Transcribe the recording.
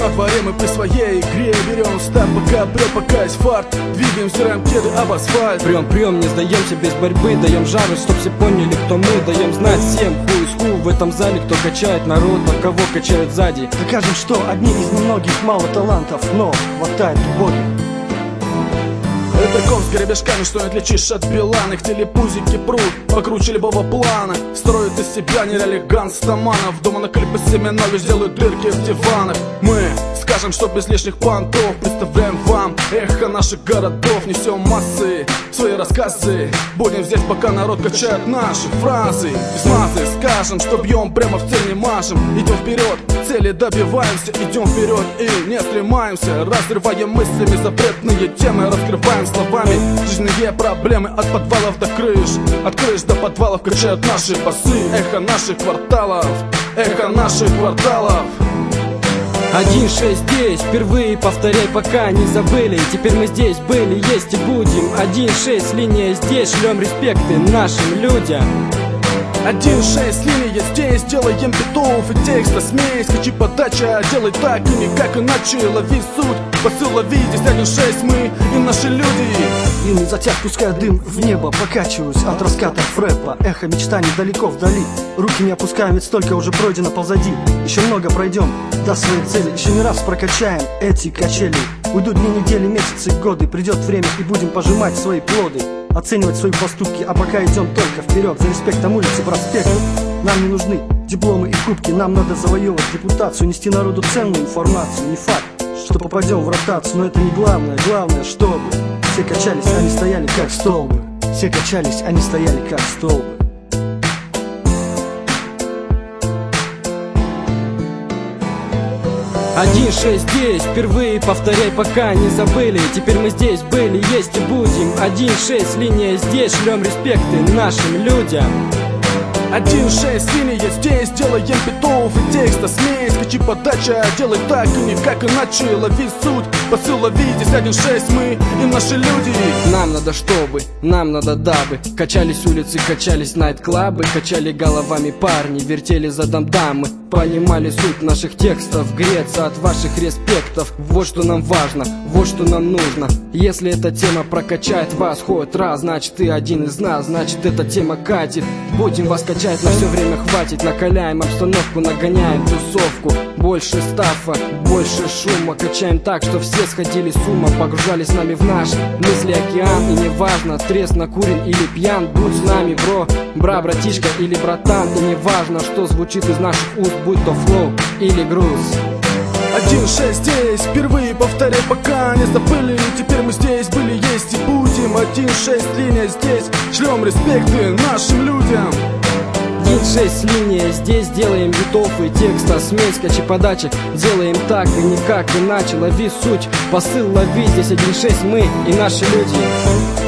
во дворе мы при своей игре. Берем старт, пока прет, пока есть фарт. Двигаем, взираем кеды об асфальт. Прием, не сдаемся без борьбы. Даем жару, чтоб все поняли, кто мы. Даем знать всем, who is who в этом зале. Кто качает народ, а кого качают сзади. Докажем, что одни из немногих, мало талантов, но хватает у Бога. Ветряков с гребешками, что не отличишь от Билана. Их телепузики прут, покруче любого плана. Строят из себя нереальных гангстаманов. Дома на клипы Семенович делают дырки в диванах. Мы скажем, что без лишних понтов представляем вам эхо наших городов. Несем массы, свои рассказы. Будем здесь, пока народ качает наши фразы. Без мазы скажем, что бьем прямо в цель, не мажем. Идем вперед, цели добиваемся. Идем вперед и не стремаемся. Разрываем мыслями запретные темы. Раскрываем словами жизненные проблемы. От подвалов до крыш, от крыш до подвалов качают наши басы. Эхо наших кварталов, эхо наших кварталов. 1-6 здесь, впервые повторяй, пока не забыли. Теперь мы здесь были, есть и будем. 1-6 линия здесь, шлем респекты нашим людям. 1-6 линия здесь, делаем битов и текста. Смесь, качи подача, делай так и никак иначе. Лови суть, посыл лови, здесь 1-6 мы и наши люди. Длинный затяг, пускай дым в небо. Покачиваюсь от раскатов рэпа. Эхо мечтаний далеко вдали. Руки не опускаем, ведь столько уже пройдено позади. Еще много пройдем до своей цели. Еще не раз прокачаем эти качели. Уйдут дни, недели, месяцы, годы. Придет время и будем пожимать свои плоды. Оценивать свои поступки, а пока идем только вперед. За респектом улицы, проспект. Нам не нужны дипломы и кубки. Нам надо завоевывать репутацию, нести народу ценную информацию. Не факт, что попадем в ротацию, но это не главное. Главное, чтобы все качались, они стояли как столбы. Все качались, они стояли как столбы. Один шесть здесь, впервые повторяй, пока не забыли. Теперь мы здесь были, есть и будем. 1-6 линия здесь, шлем респекты нашим людям. 1-6 линия здесь, делаем битов и текста. Смесь, качи подача, делай так и никак иначе. Лови суть, посыл лови, здесь 1-6 мы и наши люди. Нам надо чтобы, нам надо дабы. Качались улицы, качались найт-клабы. Качали головами парни, вертели задом дамы. Понимали суть наших текстов, греться от ваших респектов. Вот что нам важно, вот что нам нужно. Если эта тема прокачает вас хоть раз, значит ты один из нас, значит эта тема катит. Будем вас качать, на все время хватит. Накаляем обстановку, нагоняем тусовку. Больше стафа, больше шума. Качаем так, что все сходили с ума. Погружались с нами в наш мысли океан. И неважно, трезв, накурен или пьян, будь с нами, бра, братишка или братан. И неважно, что звучит из наших уст, будь то флоу или груз. 1-6 здесь, впервые повторяй, пока не забыли. Теперь мы здесь были, есть и будем. 1-6 линия здесь, шлем респекты нашим людям. 1-6 линия здесь, делаем битов и текста. Смесь, качи подачи, делаем так и никак иначе. Лови суть, посыл лови, здесь 1-6 мы и наши люди.